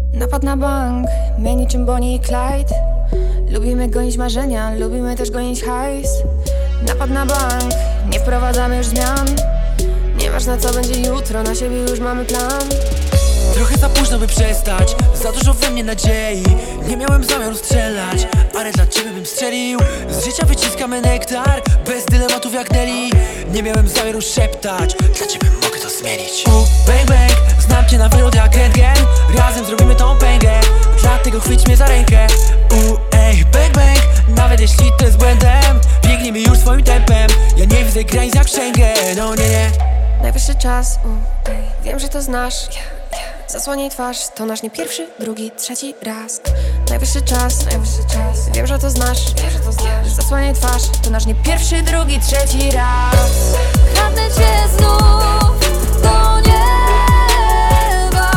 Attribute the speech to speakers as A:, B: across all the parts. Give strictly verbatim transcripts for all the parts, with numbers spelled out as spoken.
A: Napad na bank, my niczym Bonnie i Clyde. Lubimy gonić marzenia, lubimy też gonić hajs. Napad na bank, nie wprowadzamy już zmian. Nieważne co będzie jutro, na siebie już mamy plan.
B: Trochę za późno by przestać, za dużo we mnie nadziei. Nie miałem zamiaru strzelać, ale dla ciebie bym strzelił. Z życia wyciskamy nektar, bez dylematów jak Nelly. Nie miałem zamiaru szeptać, dla ciebie mogę to zmienić. U, bang bang, znam cię na wylot jak rentgen. Razem zrobimy tą pęgę, dlatego chwyć mnie za rękę. U, ej, bang bang, nawet jeśli to jest błędem, biegniemy już swoim tempem. Ja nie widzę granic jak Schengen, no nie, nie.
A: Najwyższy czas, u, ej, wiem, że to znasz. Zasłaniaj twarz, to nasz nie pierwszy, drugi, trzeci raz. Najwyższy czas, najwyższy czas, wiem, że to znasz, wiem, że to znasz. Zasłaniaj twarz, to nasz nie pierwszy, drugi, trzeci raz.
C: Kradnę cię znów do nieba.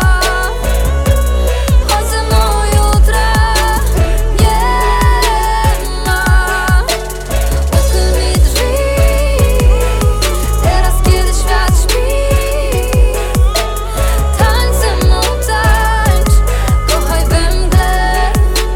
C: Chodź ze mną jutra, nie ma. Uchyl mi drzwi, teraz kiedy świat śpi. Tańcz ze mną, tańcz, kochaj we mgle.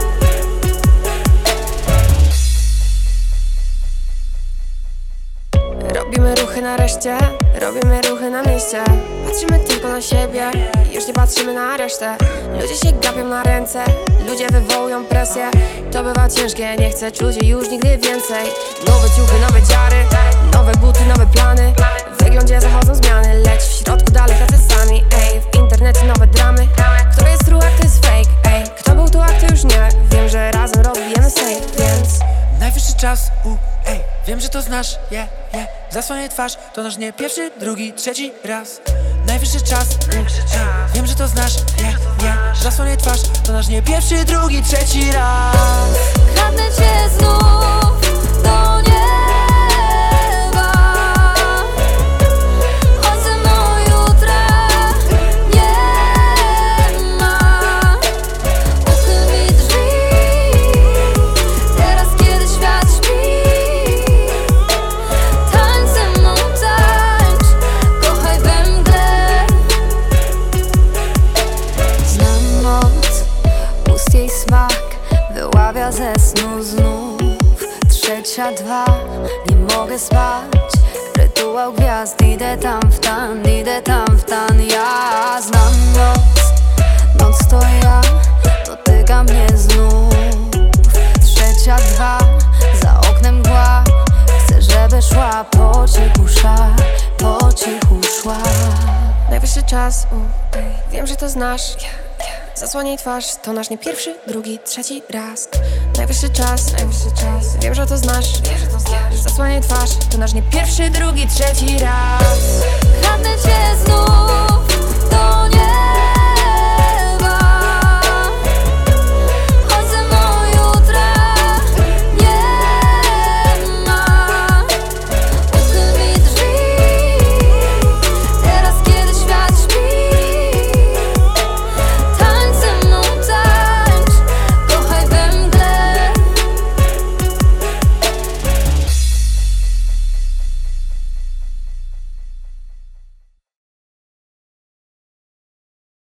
A: Robimy ruchy nareszcie, robimy ruchy na mieście. Patrzymy tylko na siebie, już nie patrzymy na resztę. Ludzie się gapią na ręce, ludzie wywołują presję. To bywa ciężkie, nie chcę czuć już nigdy więcej. Nowe ciuchy, nowe dziary, nowe buty, nowe plany. W wyglądzie zachodzą zmiany, lecz w środku dalej tacy sami. Ej, w internecie nowe dramy. Kto jest true, a kto jest fake? Ej, kto był tu, a kto już nie? Wiem, że razem rozbijemy safe, więc
B: Najwyższy czas, u, ej, wiem, że to znasz, yeah, yeah. Zasłaniaj twarz, to nasz nie pierwszy, drugi, trzeci raz. Najwyższy czas, u, ej, wiem, że to znasz, yeah, yeah. Zasłaniaj twarz, to nasz nie pierwszy, drugi, trzeci raz.
C: Kradnę cię znów do nieba. Chodź ze mną jutra, nie ma. Uchyl mi drzwi, teraz kiedy świat śpi. Tańcz ze mną, tańcz, kochaj we mgle. Znam moc, ust jej smak wyławia ze snu znów. Trzecia, dwa, nie mogę spać. Rytuał gwiazd, idę tam w tan, idę tam w tan. Ja znam noc, noc to ja, dotyka mnie znów. Trzecia, dwa, za oknem mgła. Chcę, żeby szła po cichu, szła, po cichu szła.
A: najwyższy czas, u, ej, wiem, że to znasz. Zasłaniaj twarz, to nasz nie pierwszy, drugi, trzeci raz. Najwyższy czas, najwyższy czas, wiem, że to znasz, wiem, że to znasz. Zasłaniaj twarz, to nasz nie pierwszy, drugi, trzeci raz.